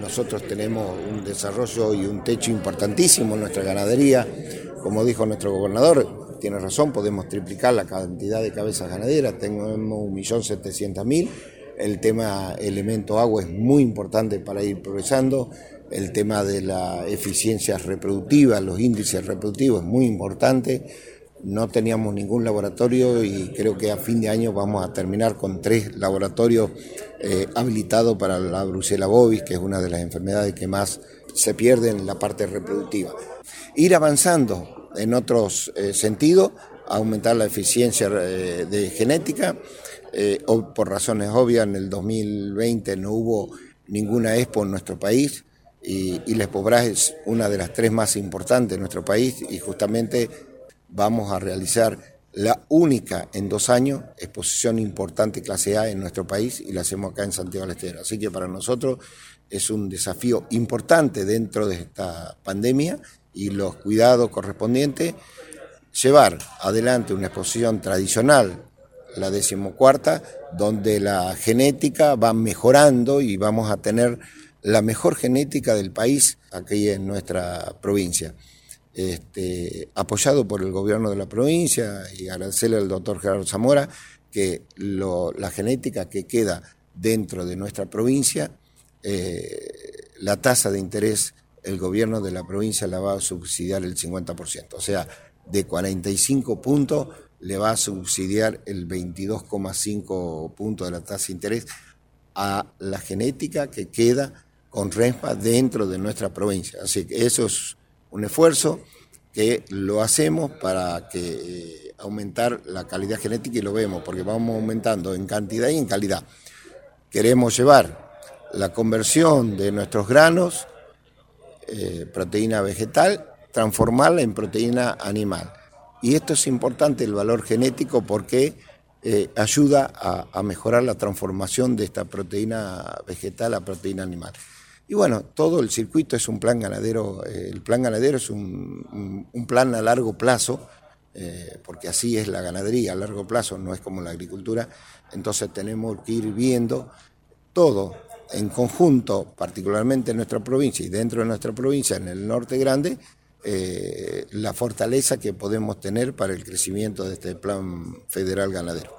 nosotros tenemos un desarrollo y un techo importantísimo en nuestra ganadería. Como dijo nuestro gobernador, tiene razón, podemos triplicar la cantidad de cabezas ganaderas, tenemos 1.700.000. El tema elemento agua es muy importante para ir progresando. El tema de la eficiencia reproductiva, los índices reproductivos es muy importante. No teníamos ningún laboratorio y creo que a fin de año vamos a terminar con 3 laboratorios habilitados para la brucela bovis, que es una de las enfermedades que más se pierde en la parte reproductiva. Ir avanzando en otros sentidos, aumentar la eficiencia de genética. Por razones obvias, en el 2020 no hubo ninguna expo en nuestro país y la ExpoBras es una de las 3 más importantes de nuestro país y justamente vamos a realizar la única en 2 años exposición importante clase A en nuestro país y la hacemos acá en Santiago del Estero. Así que para nosotros es un desafío importante dentro de esta pandemia y los cuidados correspondientes, llevar adelante una exposición tradicional, la 14ª, donde la genética va mejorando y vamos a tener la mejor genética del país aquí en nuestra provincia. Apoyado por el gobierno de la provincia y agradecerle al doctor Gerardo Zamora que la genética que queda dentro de nuestra provincia, la tasa de interés, el gobierno de la provincia la va a subsidiar el 50%, o sea, de 45 puntos le va a subsidiar el 22,5 puntos de la tasa de interés a la genética que queda con RENFA dentro de nuestra provincia. Así que eso es un esfuerzo que lo hacemos para que aumentar la calidad genética y lo vemos, porque vamos aumentando en cantidad y en calidad. Queremos llevar la conversión de nuestros granos, proteína vegetal, transformarla en proteína animal. Y esto es importante, el valor genético, porque ayuda a mejorar la transformación de esta proteína vegetal a proteína animal. Y bueno, todo el circuito es un plan ganadero, el plan ganadero es un plan a largo plazo, porque así es la ganadería, a largo plazo, no es como la agricultura, entonces tenemos que ir viendo todo en conjunto, particularmente en nuestra provincia y dentro de nuestra provincia, en el norte grande, la fortaleza que podemos tener para el crecimiento de este plan federal ganadero.